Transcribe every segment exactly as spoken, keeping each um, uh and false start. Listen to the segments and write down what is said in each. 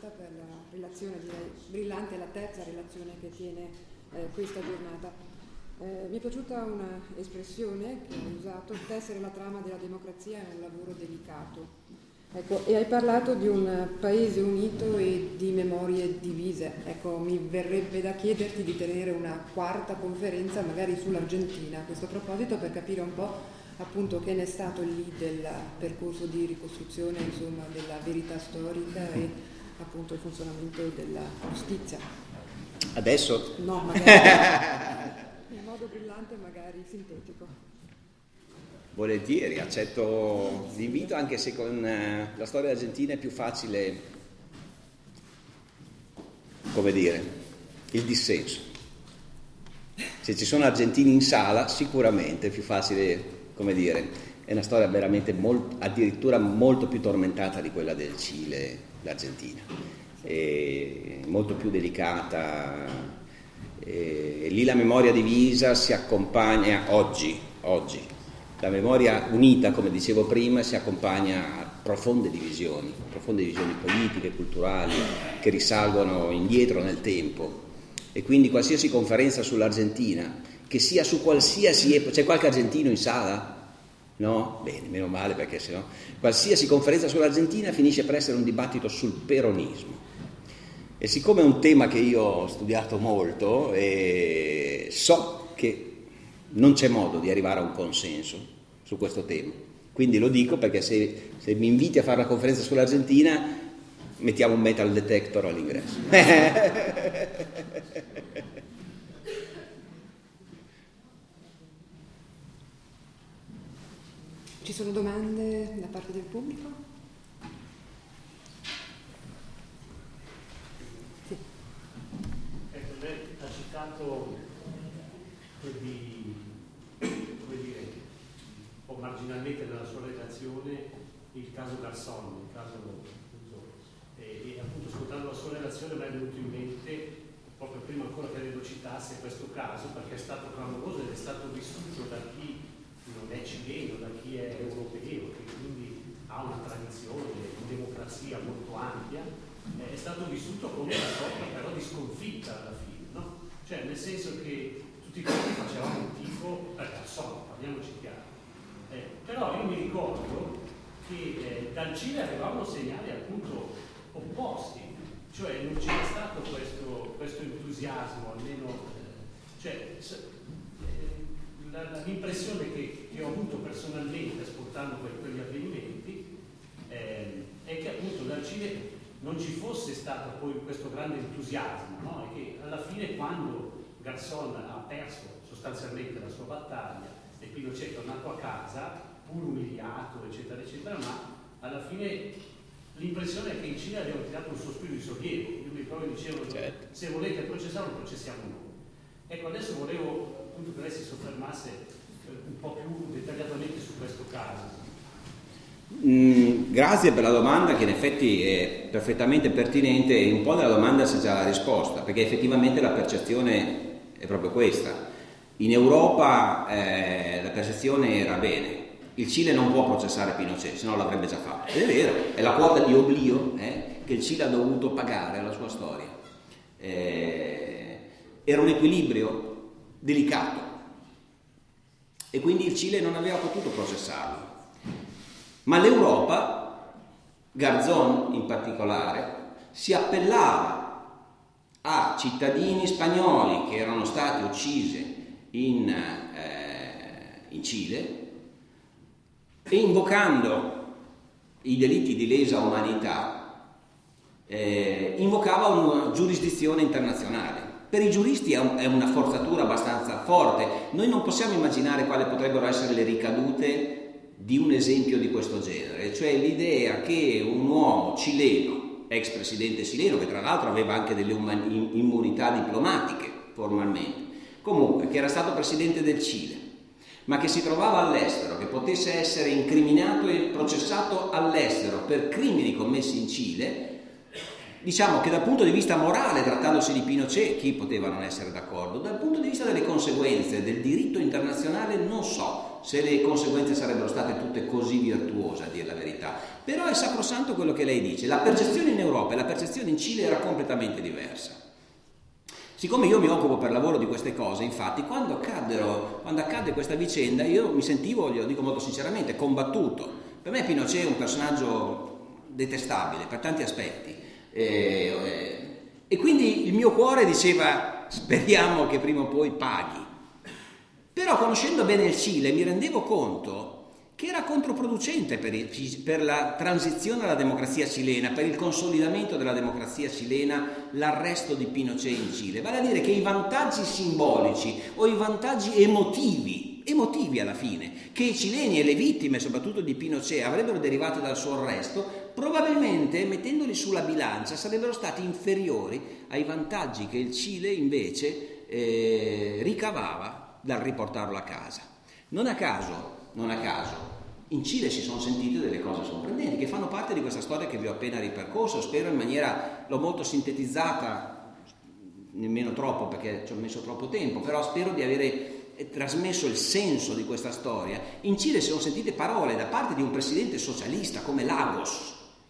Costa per la relazione, direi brillante, la terza relazione che tiene eh, questa giornata. Eh, mi è piaciuta un'espressione che hai usato: tessere la trama della democrazia è un lavoro delicato. Ecco, e hai parlato di un paese unito e di memorie divise. Ecco, mi verrebbe da chiederti di tenere una quarta conferenza magari sull'Argentina a questo proposito, per capire un po' appunto che ne è stato lì del percorso di ricostruzione, insomma, della verità storica e appunto il funzionamento della giustizia. Adesso? No, magari in modo brillante, magari sintetico. Volentieri, accetto l'invito, anche se con eh, la storia argentina è più facile, come dire, il dissenso. Se ci sono argentini in sala, sicuramente è più facile, come dire, è una storia veramente molto, addirittura molto più tormentata di quella del Cile, l'Argentina, è molto più delicata. E lì la memoria divisa si accompagna oggi, oggi. La memoria unita, come dicevo prima, si accompagna a profonde divisioni, profonde divisioni politiche, culturali, che risalgono indietro nel tempo. E quindi qualsiasi conferenza sull'Argentina, che sia su qualsiasi epoca, c'è qualche argentino in sala? No? Bene, meno male, perché sennò qualsiasi conferenza sull'Argentina finisce per essere un dibattito sul peronismo. E siccome è un tema che io ho studiato molto, e so che non c'è modo di arrivare a un consenso su questo tema, quindi lo dico perché se, se mi inviti a fare una conferenza sull'Argentina mettiamo un metal detector all'ingresso. Ci sono domande da parte del pubblico? Sì. Ecco, lei ha citato di, come dire, un po' marginalmente nella sua relazione il caso Garzón, il caso e, e appunto ascoltando la sua relazione mi è venuto in mente, proprio prima ancora che lei lo citasse, questo caso, perché è stato clamoroso ed è stato vissuto da chi non è cileno, da chi è europeo, che quindi ha una tradizione di democrazia molto ampia, eh, è stato vissuto come una sorta però di sconfitta alla fine, no? Cioè nel senso che tutti quanti facevamo un tifo per Garzón, parliamoci chiaro. Eh, però io mi ricordo che eh, dal Cile arrivavano segnali appunto opposti, cioè non c'era stato questo, questo entusiasmo, almeno, eh, cioè eh, la, la, l'impressione che, che ho avuto personalmente ascoltando que, quegli avvenimenti eh, è che appunto dal Cile non ci fosse stato poi questo grande entusiasmo, no? E che alla fine quando Garzón ha perso sostanzialmente la sua battaglia e Pinochet è tornato a casa pur umiliato eccetera eccetera, ma alla fine l'impressione è che in Cile abbiamo tirato un sospiro di sollievo. Io mi ricordo che dicevano certo. Se volete processarlo processiamo noi. Ecco, adesso volevo appunto che lei si soffermasse un po' più dettagliatamente su questo caso. Mm, grazie per la domanda, che in effetti è perfettamente pertinente, e un po' della domanda c'è già la risposta, perché effettivamente la percezione è proprio questa. In Europa eh, la percezione era bene, il Cile non può processare Pinochet, se no l'avrebbe già fatto. Ed è vero, è la quota di oblio eh, che il Cile ha dovuto pagare alla sua storia. Eh, era un equilibrio delicato e quindi il Cile non aveva potuto processarlo. Ma l'Europa, Garzón in particolare, si appellava a cittadini spagnoli che erano stati uccisi in, eh, in Cile e invocando i delitti di lesa umanità eh, invocava una giurisdizione internazionale. Per i giuristi è, un, è una forzatura abbastanza forte. Noi non possiamo immaginare quali potrebbero essere le ricadute di un esempio di questo genere, cioè l'idea che un uomo cileno, ex presidente cileno, che tra l'altro aveva anche delle immunità diplomatiche formalmente, comunque che era stato presidente del Cile, ma che si trovava all'estero, che potesse essere incriminato e processato all'estero per crimini commessi in Cile, diciamo che dal punto di vista morale, trattandosi di Pinochet, chi poteva non essere d'accordo? Dal punto di vista delle conseguenze del diritto internazionale non so se le conseguenze sarebbero state tutte così virtuose, a dire la verità. Però è sacrosanto quello che lei dice, la percezione in Europa e la percezione in Cile era completamente diversa. Siccome io mi occupo per lavoro di queste cose, infatti, quando accaddero, quando accadde questa vicenda, io mi sentivo, glielo dico molto sinceramente, combattuto. Per me Pinochet è un personaggio detestabile per tanti aspetti. E, e, e quindi il mio cuore diceva, speriamo che prima o poi paghi. Però conoscendo bene il Cile mi rendevo conto che era controproducente per, il, per la transizione alla democrazia cilena, per il consolidamento della democrazia cilena, l'arresto di Pinochet in Cile. Vale a dire che i vantaggi simbolici o i vantaggi emotivi, emotivi alla fine, che i cileni e le vittime, soprattutto di Pinochet, avrebbero derivato dal suo arresto, probabilmente, mettendoli sulla bilancia, sarebbero stati inferiori ai vantaggi che il Cile invece eh, ricavava dal riportarlo a casa. Non a caso, non a caso, in Cile si sono sentite delle cose sorprendenti che fanno parte di questa storia che vi ho appena ripercorso, spero in maniera, l'ho molto sintetizzata, nemmeno troppo perché ci ho messo troppo tempo, però spero di avere trasmesso il senso di questa storia. In Cile si sono sentite parole da parte di un presidente socialista come Lagos,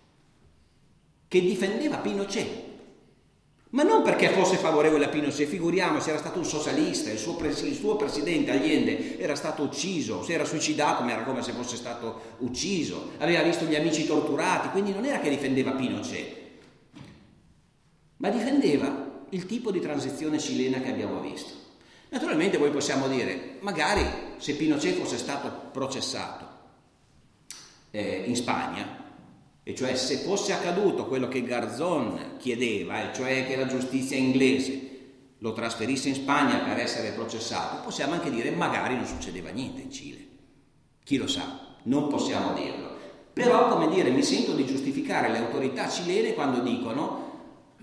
che difendeva Pinochet, ma non perché fosse favorevole a Pinochet, figuriamoci, era stato un socialista, il suo, pres- il suo presidente Allende era stato ucciso, si era suicidato, ma era come se fosse stato ucciso, aveva visto gli amici torturati, quindi non era che difendeva Pinochet, ma difendeva il tipo di transizione cilena che abbiamo visto. Naturalmente poi possiamo dire, magari se Pinochet fosse stato processato eh, in Spagna, e cioè se fosse accaduto quello che Garzón chiedeva, e cioè che la giustizia inglese lo trasferisse in Spagna per essere processato, possiamo anche dire magari non succedeva niente in Cile. Chi lo sa? Non possiamo dirlo. Però, come dire, mi sento di giustificare le autorità cilene quando dicono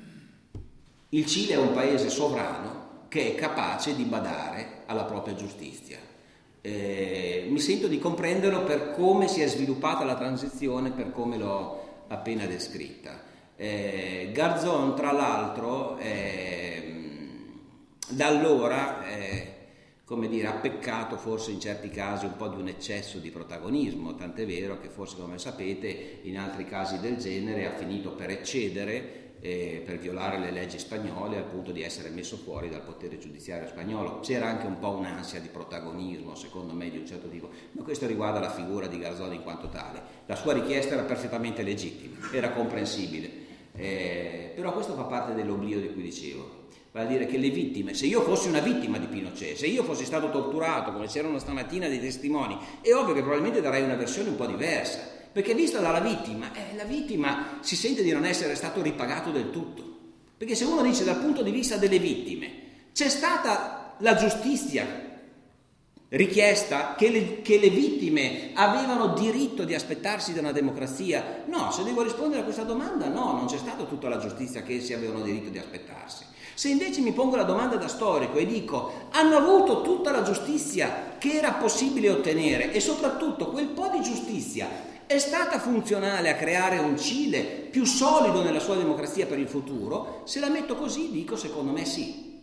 il Cile è un paese sovrano che è capace di badare alla propria giustizia. Eh, mi sento di comprenderlo per come si è sviluppata la transizione, per come l'ho appena descritta. Eh, Garzón, tra l'altro, eh, da allora eh, come dire, ha peccato forse in certi casi un po' di un eccesso di protagonismo, tant'è vero che forse, come sapete, in altri casi del genere ha finito per eccedere, Eh, per violare le leggi spagnole al punto di essere messo fuori dal potere giudiziario spagnolo. C'era anche un po' un'ansia di protagonismo, secondo me, di un certo tipo, ma questo riguarda la figura di Garzón in quanto tale. La sua richiesta era perfettamente legittima, era comprensibile, eh, però questo fa parte dell'oblio di cui dicevo. Vale a dire che le vittime, se io fossi una vittima di Pinochet, se io fossi stato torturato, come c'erano stamattina dei testimoni, è ovvio che probabilmente darei una versione un po' diversa, perché vista dalla vittima, eh, la vittima si sente di non essere stato ripagato del tutto. Perché se uno dice dal punto di vista delle vittime, c'è stata la giustizia richiesta, che le, che le vittime avevano diritto di aspettarsi da una democrazia? No, se devo rispondere a questa domanda, no, non c'è stata tutta la giustizia che essi avevano diritto di aspettarsi. Se invece mi pongo la domanda da storico e dico, hanno avuto tutta la giustizia che era possibile ottenere e soprattutto quel po' di giustizia è stata funzionale a creare un Cile più solido nella sua democrazia per il futuro? Se la metto così, dico secondo me sì.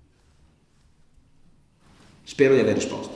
Spero di aver risposto.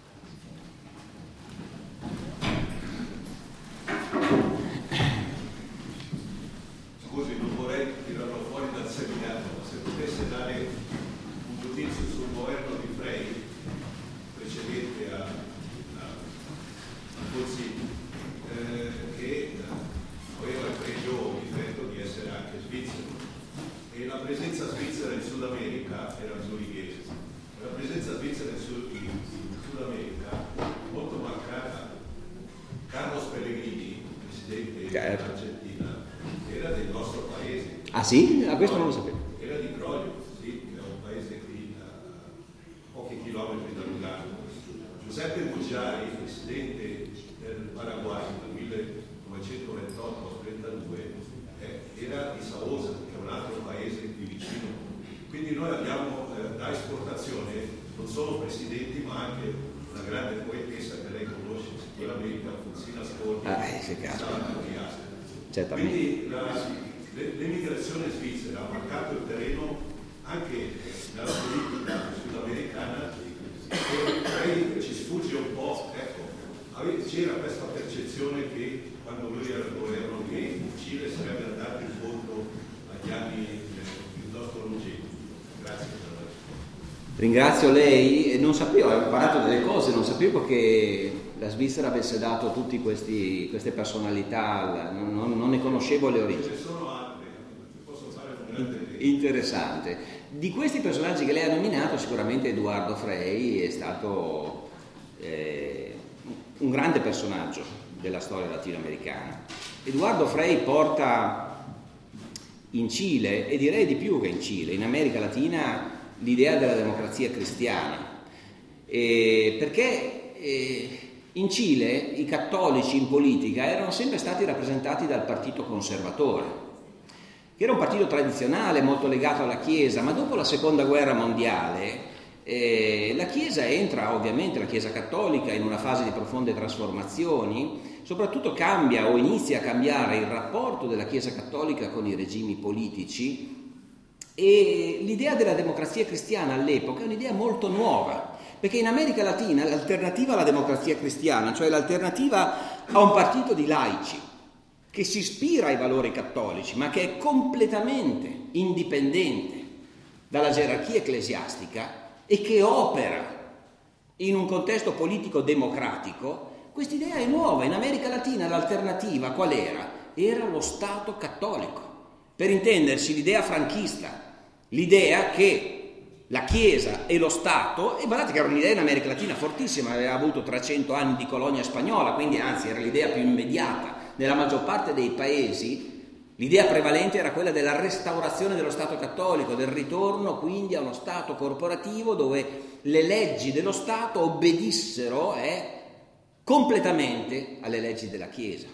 Scusi, non vorrei tirarlo fuori dal seminario, ma se potesse dare un giudizio sul governo di Frei precedente a, a, a Consiglio, eh, che aveva il pregio difetto di essere anche svizzero, e la presenza svizzera in Sud America era zurighese. La presenza svizzera in Sud, in, in Sud America molto marcata. Carlos Pellegrini, presidente certo. dell'Argentina, era del nostro paese. Ah sì? A questo non lo sapevo. Era di Croglio, sì, che è un paese qui a pochi chilometri da Lugano. Giuseppe Bugiari, presidente del Paraguay dal millenovecentoventotto al trentadue, eh, era di Saosa, che è un altro paese qui vicino. Quindi noi abbiamo eh, da esportazione non solo presidenti, ma anche una grande poetessa che lei conosce sicuramente, Alfonsina Scordi, ah, eh, sì, certamente. Quindi la, l'emigrazione svizzera ha marcato il terreno anche nella politica sudamericana Frei ci sfugge un po', ecco, c'era questa percezione che quando lui era al governo che il Cile sarebbe andato incontro agli anni piuttosto longevi. Grazie per la risposta. Ringrazio lei, non sapevo, ho imparato delle cose, non sapevo che la Svizzera avesse dato tutte queste personalità, non, non, non ne conoscevo le origini. Ce ne sono altre, posso fare un grande esempio. Interessante. Di questi personaggi che lei ha nominato, sicuramente Edoardo Frei è stato eh, un grande personaggio della storia latinoamericana. Edoardo Frei porta in Cile, e direi di più che in Cile, in America Latina, l'idea della democrazia cristiana, eh, perché eh, in Cile i cattolici in politica erano sempre stati rappresentati dal partito conservatore, che era un partito tradizionale molto legato alla Chiesa, ma dopo la seconda guerra mondiale eh, la Chiesa entra, ovviamente la Chiesa cattolica, in una fase di profonde trasformazioni, soprattutto cambia o inizia a cambiare il rapporto della Chiesa cattolica con i regimi politici, e l'idea della democrazia cristiana all'epoca è un'idea molto nuova, perché in America Latina l'alternativa alla democrazia cristiana, cioè l'alternativa a un partito di laici che si ispira ai valori cattolici ma che è completamente indipendente dalla gerarchia ecclesiastica e che opera in un contesto politico democratico, quest'idea è nuova. In America Latina l'alternativa qual era? Era lo Stato cattolico. Per intenderci, l'idea franchista, l'idea che la Chiesa e lo Stato, e guardate che era un'idea in America Latina fortissima, aveva avuto trecento anni di colonia spagnola, quindi anzi era l'idea più immediata. Nella maggior parte dei paesi l'idea prevalente era quella della restaurazione dello Stato cattolico, del ritorno quindi a uno Stato corporativo dove le leggi dello Stato obbedissero eh, completamente alle leggi della Chiesa.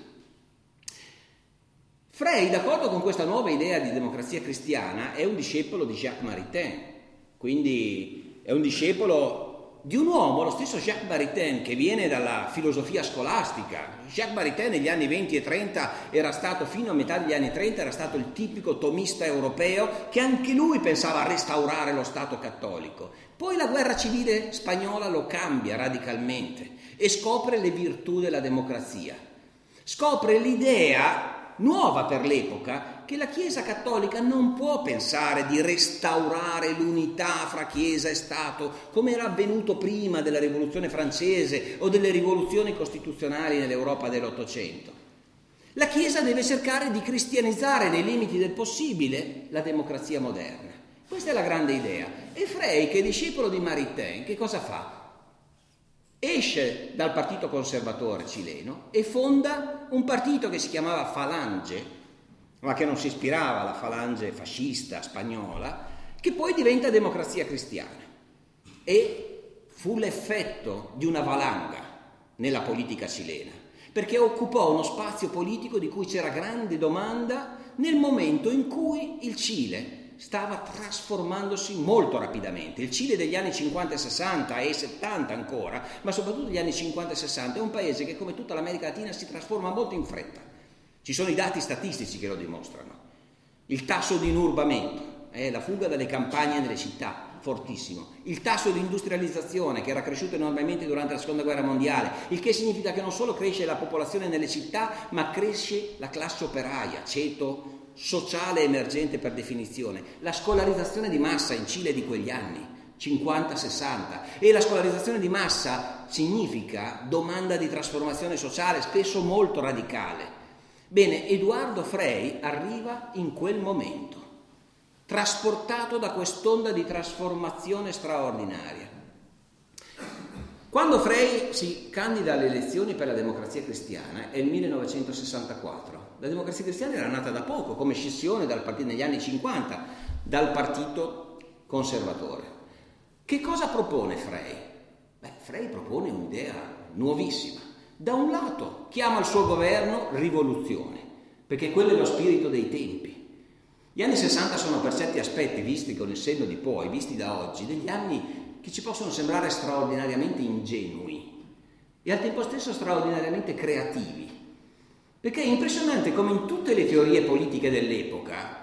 Frei, d'accordo con questa nuova idea di democrazia cristiana, è un discepolo di Jacques Maritain, quindi è un discepolo di un uomo, lo stesso Jacques Maritain, che viene dalla filosofia scolastica. Jacques Maritain negli anni venti e trenta era stato, fino a metà degli anni trenta, era stato il tipico tomista europeo che anche lui pensava a restaurare lo Stato cattolico. Poi la guerra civile spagnola lo cambia radicalmente e scopre le virtù della democrazia. Scopre l'idea nuova per l'epoca che la Chiesa cattolica non può pensare di restaurare l'unità fra Chiesa e Stato come era avvenuto prima della Rivoluzione francese o delle rivoluzioni costituzionali nell'Europa dell'Ottocento. La Chiesa deve cercare di cristianizzare nei limiti del possibile la democrazia moderna. Questa è la grande idea. E Frei, che è discepolo di Maritain, che cosa fa? Esce dal partito conservatore cileno e fonda un partito che si chiamava Falange, ma che non si ispirava alla falange fascista spagnola, che poi diventa Democrazia Cristiana. E fu l'effetto di una valanga nella politica cilena, perché occupò uno spazio politico di cui c'era grande domanda nel momento in cui il Cile stava trasformandosi molto rapidamente. Il Cile degli anni cinquanta e sessanta e settanta ancora, ma soprattutto degli anni cinquanta e sessanta, è un paese che, come tutta l'America Latina, si trasforma molto in fretta. Ci sono i dati statistici che lo dimostrano. Il tasso di inurbamento, eh, la fuga dalle campagne nelle città, fortissimo. Il tasso di industrializzazione, che era cresciuto enormemente durante la seconda guerra mondiale, il che significa che non solo cresce la popolazione nelle città, ma cresce la classe operaia, ceto sociale emergente per definizione. La scolarizzazione di massa in Cile di quegli anni, cinquanta sessanta, e la scolarizzazione di massa significa domanda di trasformazione sociale, spesso molto radicale. Bene, Edoardo Frei arriva in quel momento, trasportato da quest'onda di trasformazione straordinaria. Quando Frei si candida alle elezioni per la Democrazia Cristiana è il millenovecentosessantaquattro. La Democrazia Cristiana era nata da poco, come scissione dal partito, negli anni cinquanta, dal partito conservatore. Che cosa propone Frei? Beh, Frei propone un'idea nuovissima. Da un lato chiama il suo governo rivoluzione, perché quello è lo spirito dei tempi. Gli anni sessanta sono per certi aspetti, visti con il senno di poi, visti da oggi, degli anni che ci possono sembrare straordinariamente ingenui e al tempo stesso straordinariamente creativi, perché è impressionante come in tutte le teorie politiche dell'epoca,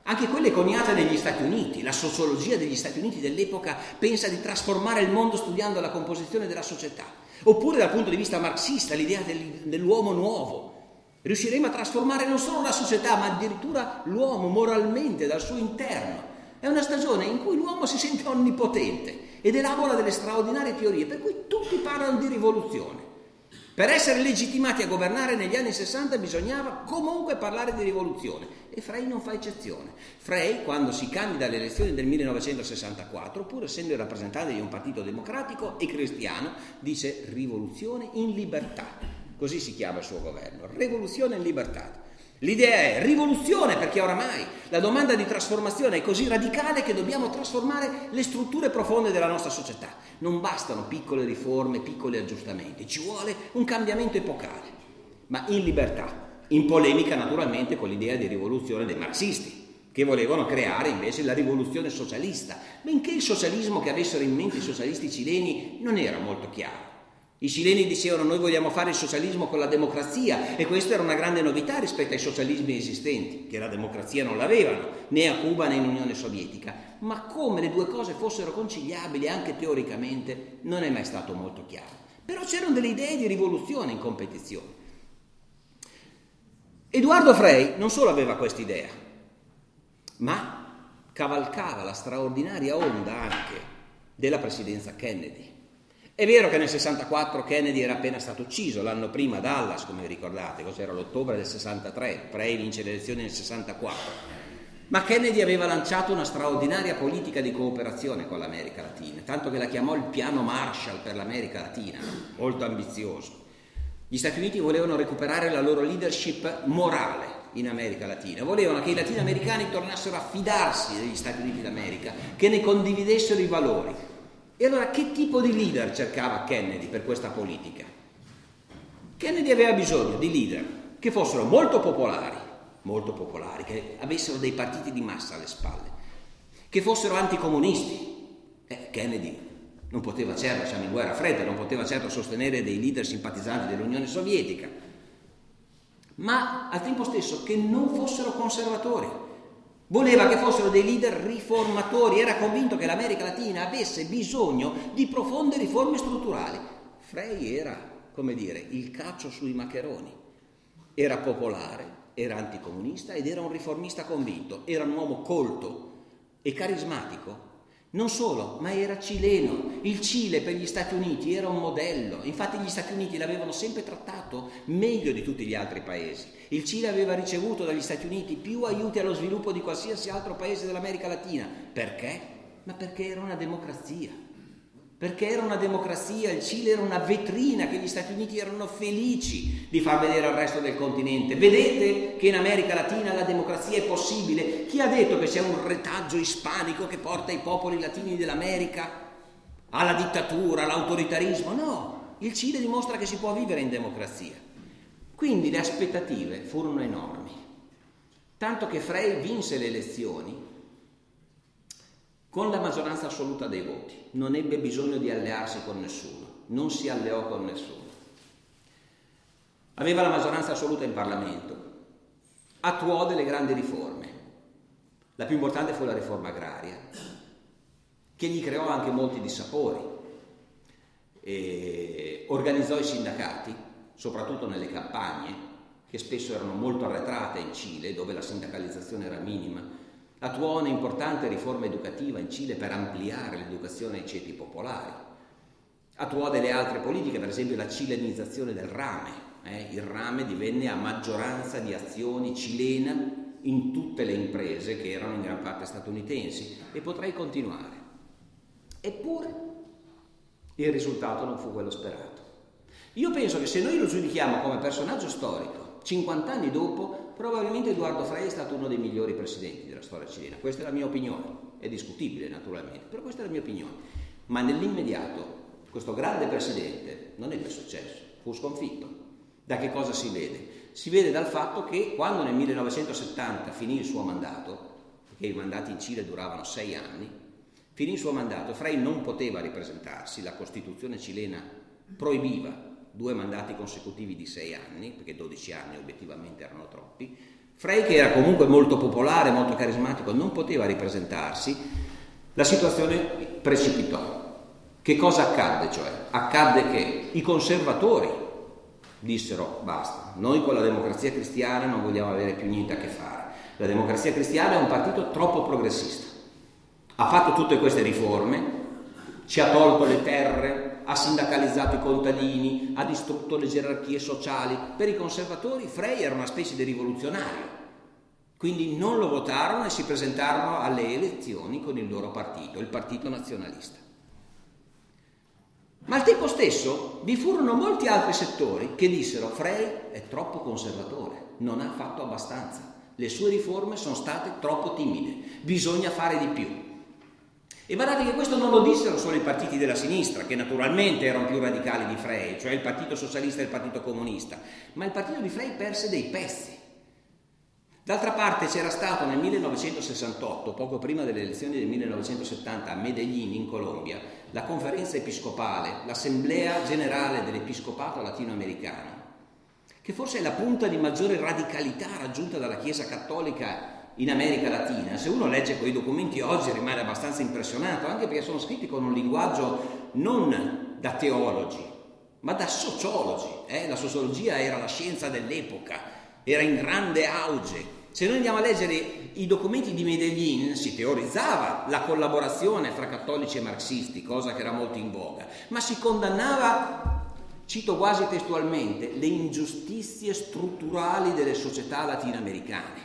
anche quelle coniate negli Stati Uniti. La sociologia degli Stati Uniti dell'epoca pensa di trasformare il mondo studiando la composizione della società. Oppure dal punto di vista marxista, l'idea del, dell'uomo nuovo. Riusciremo a trasformare non solo la società, ma addirittura l'uomo moralmente dal suo interno. È una stagione in cui l'uomo si sente onnipotente ed elabora delle straordinarie teorie, per cui tutti parlano di rivoluzione. Per essere legittimati a governare negli anni sessanta bisognava comunque parlare di rivoluzione, e Frey non fa eccezione. Frey, quando si candida alle elezioni del millenovecentosessantaquattro, pur essendo il rappresentante di un partito democratico e cristiano, dice rivoluzione in libertà. Così si chiama il suo governo, rivoluzione in libertà. L'idea è rivoluzione perché oramai la domanda di trasformazione è così radicale che dobbiamo trasformare le strutture profonde della nostra società. Non bastano piccole riforme, piccoli aggiustamenti, ci vuole un cambiamento epocale, ma in libertà, in polemica naturalmente con l'idea di rivoluzione dei marxisti, che volevano creare invece la rivoluzione socialista, benché il socialismo che avessero in mente i socialisti cileni non era molto chiaro. I cileni dicevano noi vogliamo fare il socialismo con la democrazia, e questa era una grande novità rispetto ai socialismi esistenti, che la democrazia non l'avevano, né a Cuba né in Unione Sovietica. Ma come le due cose fossero conciliabili anche teoricamente non è mai stato molto chiaro. Però c'erano delle idee di rivoluzione in competizione. Edoardo Frei non solo aveva quest'idea, ma cavalcava la straordinaria onda anche della presidenza Kennedy. È vero che nel sessantaquattro Kennedy era appena stato ucciso, l'anno prima a Dallas, come vi ricordate, cos'era l'ottobre del sessantatré, Frey vince le elezioni nel sessantaquattro, ma Kennedy aveva lanciato una straordinaria politica di cooperazione con l'America Latina, tanto che la chiamò il piano Marshall per l'America Latina, molto ambizioso. Gli Stati Uniti volevano recuperare la loro leadership morale in America Latina, volevano che i latinoamericani tornassero a fidarsi degli Stati Uniti d'America, che ne condividessero i valori. E allora che tipo di leader cercava Kennedy per questa politica? Kennedy aveva bisogno di leader che fossero molto popolari, molto popolari, che avessero dei partiti di massa alle spalle, che fossero anticomunisti. Eh, Kennedy non poteva certo, siamo in guerra fredda, non poteva certo sostenere dei leader simpatizzanti dell'Unione Sovietica, ma al tempo stesso che non fossero conservatori. Voleva che fossero dei leader riformatori, era convinto che l'America Latina avesse bisogno di profonde riforme strutturali. Frey era, come dire, il caccio sui maccheroni. Era popolare, era anticomunista ed era un riformista convinto. Era un uomo colto e carismatico. Non solo, ma era cileno. Il Cile per gli Stati Uniti era un modello. Infatti gli Stati Uniti l'avevano sempre trattato meglio di tutti gli altri paesi. Il Cile aveva ricevuto dagli Stati Uniti più aiuti allo sviluppo di qualsiasi altro paese dell'America Latina. Perché? Ma perché era una democrazia. Perché era una democrazia, il Cile era una vetrina che gli Stati Uniti erano felici di far vedere al resto del continente. Vedete che in America Latina la democrazia è possibile. Chi ha detto che c'è un retaggio ispanico che porta i popoli latini dell'America alla dittatura, all'autoritarismo? No, il Cile dimostra che si può vivere in democrazia. Quindi le aspettative furono enormi, tanto che Frey vinse le elezioni con la maggioranza assoluta dei voti, non ebbe bisogno di allearsi con nessuno, non si alleò con nessuno. Aveva la maggioranza assoluta in Parlamento, attuò delle grandi riforme. La più importante fu la riforma agraria, che gli creò anche molti dissapori. E organizzò i sindacati, soprattutto nelle campagne, che spesso erano molto arretrate in Cile, dove la sindacalizzazione era minima. Attuò un'importante riforma educativa in Cile per ampliare l'educazione ai ceti popolari. Attuò delle altre politiche, per esempio la cilenizzazione del rame. Eh? Il rame divenne a maggioranza di azioni cilena in tutte le imprese che erano in gran parte statunitensi, e potrei continuare. Eppure il risultato non fu quello sperato. Io penso che se noi lo giudichiamo come personaggio storico, cinquanta anni dopo, probabilmente Edoardo Frei è stato uno dei migliori presidenti della storia cilena. Questa è la mia opinione, è discutibile naturalmente, però questa è la mia opinione. Ma nell'immediato questo grande presidente non ebbe successo, fu sconfitto. Da che cosa si vede? Si vede dal fatto che quando nel millenovecentosettanta finì il suo mandato, perché i mandati in Cile duravano sei anni, finì il suo mandato, Frei non poteva ripresentarsi, la Costituzione cilena proibiva due mandati consecutivi di sei anni, perché dodici anni obiettivamente erano troppi. Frey, che era comunque molto popolare, molto carismatico, non poteva ripresentarsi, la situazione precipitò. Che cosa accadde, cioè? Accadde che i conservatori dissero basta, noi con la Democrazia Cristiana non vogliamo avere più niente a che fare. La Democrazia Cristiana è un partito troppo progressista. Ha fatto tutte queste riforme, ci ha tolto le terre, ha sindacalizzato i contadini, ha distrutto le gerarchie sociali. Per i conservatori Frey era una specie di rivoluzionario, quindi non lo votarono e si presentarono alle elezioni con il loro partito, il Partito Nazionalista. Ma al tempo stesso vi furono molti altri settori che dissero Frey è troppo conservatore, non ha fatto abbastanza, le sue riforme sono state troppo timide, bisogna fare di più. E guardate che questo non lo dissero solo i partiti della sinistra, che naturalmente erano più radicali di Frey, cioè il Partito Socialista e il Partito Comunista, ma il partito di Frey perse dei pezzi. D'altra parte c'era stato nel millenovecentosessantotto, poco prima delle elezioni del millenovecentosettanta a Medellin in Colombia, la conferenza episcopale, l'Assemblea Generale dell'Episcopato Latinoamericano, che forse è la punta di maggiore radicalità raggiunta dalla Chiesa Cattolica in America Latina. Se uno legge quei documenti oggi rimane abbastanza impressionato, anche perché sono scritti con un linguaggio non da teologi, ma da sociologi. Eh? La sociologia era la scienza dell'epoca, era in grande auge. Se noi andiamo a leggere i documenti di Medellin, si teorizzava la collaborazione fra cattolici e marxisti, cosa che era molto in voga, ma si condannava, cito quasi testualmente, le ingiustizie strutturali delle società latinoamericane.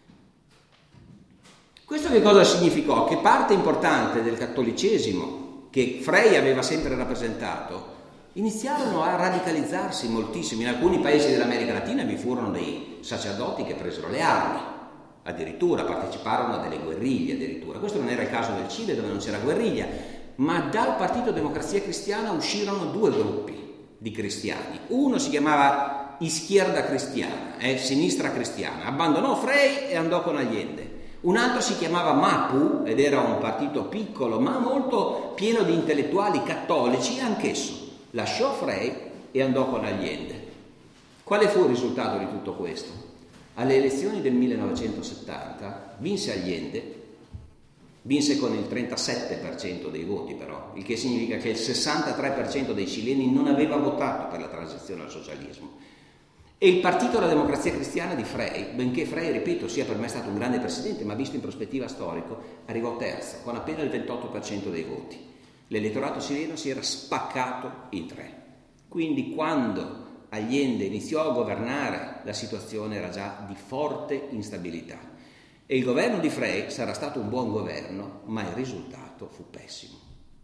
Questo che cosa significò? Che parte importante del cattolicesimo, che Frey aveva sempre rappresentato, iniziarono a radicalizzarsi moltissimo. In alcuni paesi dell'America Latina vi furono dei sacerdoti che presero le armi, addirittura parteciparono a delle guerriglie addirittura. Questo non era il caso del Cile, dove non c'era guerriglia, ma dal Partito Democrazia Cristiana uscirono due gruppi di cristiani. Uno si chiamava Izquierda Cristiana, eh, sinistra cristiana, abbandonò Frey e andò con Allende. Un altro si chiamava MAPU ed era un partito piccolo ma molto pieno di intellettuali cattolici, anch'esso lasciò Frey e andò con Allende. Quale fu il risultato di tutto questo? Alle elezioni del millenovecentosettanta vinse Allende, vinse con il trentasette per cento dei voti però, il che significa che il sessantatré per cento dei cileni non aveva votato per la transizione al socialismo. E il partito della Democrazia Cristiana di Frey, benché Frey, ripeto, sia per me stato un grande presidente, ma visto in prospettiva storico, arrivò terzo, con appena il ventotto per cento dei voti. L'elettorato cileno si era spaccato in tre. Quindi quando Allende iniziò a governare, la situazione era già di forte instabilità. E il governo di Frey sarà stato un buon governo, ma il risultato fu pessimo.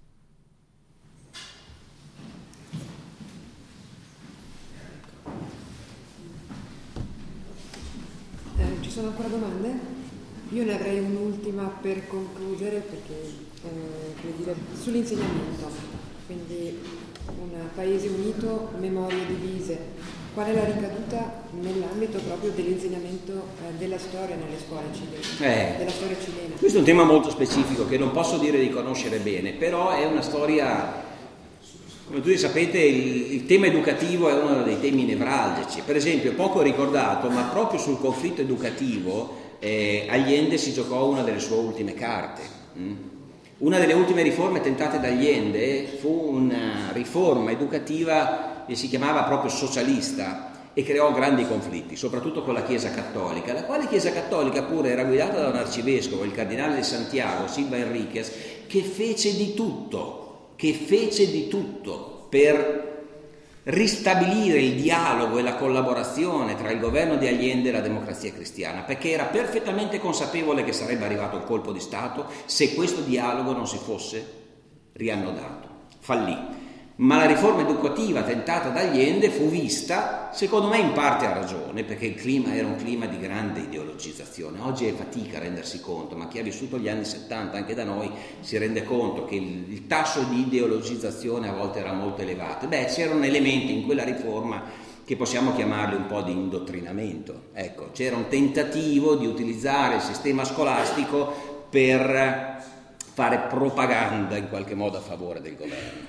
Eh, ci sono ancora domande? Io ne avrei un'ultima per concludere, perché eh, per dire, sull'insegnamento, quindi un paese unito, memorie divise, qual è la ricaduta nell'ambito proprio dell'insegnamento eh, della storia nelle scuole cilene, eh, della storia cilena? Questo è un tema molto specifico che non posso dire di conoscere bene, però è una storia. Come tutti sapete, il, il tema educativo è uno dei temi nevralgici. Per esempio, poco ricordato, ma proprio sul conflitto educativo, eh, Allende si giocò una delle sue ultime carte. Mm? Una delle ultime riforme tentate da Allende fu una riforma educativa che si chiamava proprio socialista e creò grandi conflitti, soprattutto con la Chiesa Cattolica, la quale Chiesa Cattolica pure era guidata da un arcivescovo, il cardinale di Santiago, Silva Enriquez, che fece di tutto che fece di tutto per ristabilire il dialogo e la collaborazione tra il governo di Allende e la Democrazia Cristiana, perché era perfettamente consapevole che sarebbe arrivato il colpo di Stato se questo dialogo non si fosse riannodato. Fallì. Ma la riforma educativa tentata da Allende fu vista, secondo me in parte ha ragione, perché il clima era un clima di grande ideologizzazione. Oggi è fatica a rendersi conto, ma chi ha vissuto gli anni settanta anche da noi si rende conto che il, il tasso di ideologizzazione a volte era molto elevato. Beh, c'erano elementi in quella riforma che possiamo chiamarli un po' di indottrinamento. Ecco, c'era un tentativo di utilizzare il sistema scolastico per fare propaganda in qualche modo a favore del governo.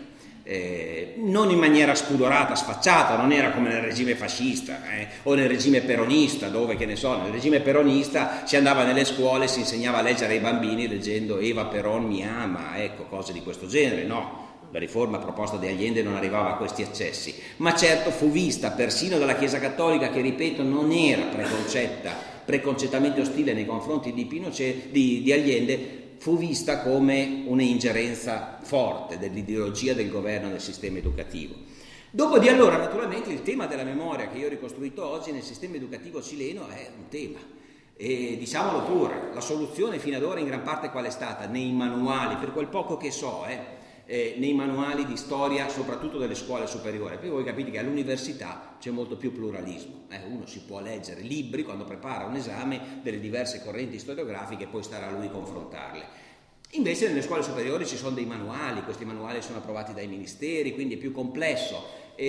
eh, non in maniera spudorata, sfacciata, non era come nel regime fascista eh, o nel regime peronista, dove, che ne so, nel regime peronista si andava nelle scuole e si insegnava a leggere ai bambini leggendo Eva Perón mi ama, ecco, cose di questo genere. No, la riforma proposta di Allende non arrivava a questi eccessi, ma certo fu vista persino dalla Chiesa Cattolica, che ripeto non era preconcetta, preconcettamente ostile nei confronti di Pinochet, di, di Allende, fu vista come un'ingerenza forte dell'ideologia del governo nel sistema educativo. Dopo di allora, naturalmente, il tema della memoria che io ho ricostruito oggi nel sistema educativo cileno è un tema. E diciamolo pure, la soluzione fino ad ora in gran parte qual è stata? Nei manuali, per quel poco che so, eh, eh, nei manuali di storia, soprattutto delle scuole superiori, perché voi capite che all'università c'è molto più pluralismo, eh, uno si può leggere libri quando prepara un esame delle diverse correnti storiografiche e poi starà a lui confrontarle. Invece nelle scuole superiori ci sono dei manuali, questi manuali sono approvati dai ministeri, quindi è più complesso,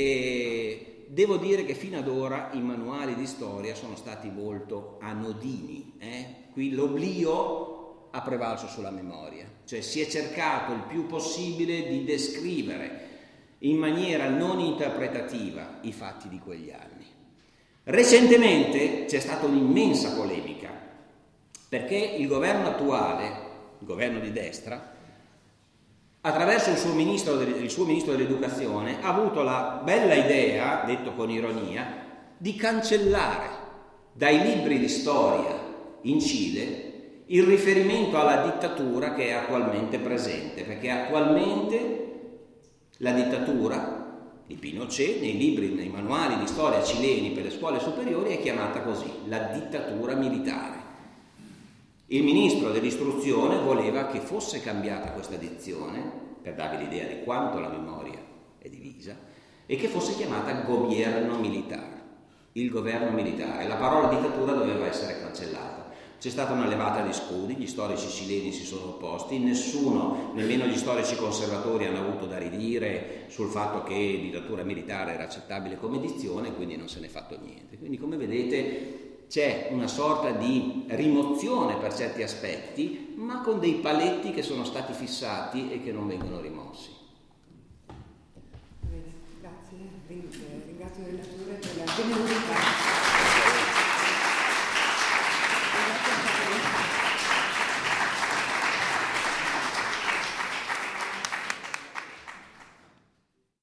e devo dire che fino ad ora i manuali di storia sono stati molto anodini, eh? Qui l'oblio ha prevalso sulla memoria, cioè si è cercato il più possibile di descrivere in maniera non interpretativa i fatti di quegli anni. Recentemente c'è stata un'immensa polemica, perché il governo attuale, il governo di destra, attraverso il suo ministro, il suo ministro dell'educazione, ha avuto la bella idea, detto con ironia, di cancellare dai libri di storia in Cile il riferimento alla dittatura che è attualmente presente, perché attualmente la dittatura di Pinochet nei libri, nei manuali di storia cileni per le scuole superiori è chiamata così, la dittatura militare. Il ministro dell'istruzione voleva che fosse cambiata questa dizione, per darvi l'idea di quanto la memoria è divisa, e che fosse chiamata governo militare. Il governo militare, la parola dittatura doveva essere cancellata. C'è stata una levata di scudi, gli storici cileni si sono opposti, nessuno, nemmeno gli storici conservatori, hanno avuto da ridire sul fatto che dittatura militare era accettabile come dizione, quindi non se n'è fatto niente. Quindi, come vedete, c'è una sorta di rimozione per certi aspetti, ma con dei paletti che sono stati fissati e che non vengono rimossi. Bene, grazie, ringrazio il relatore per la generosità.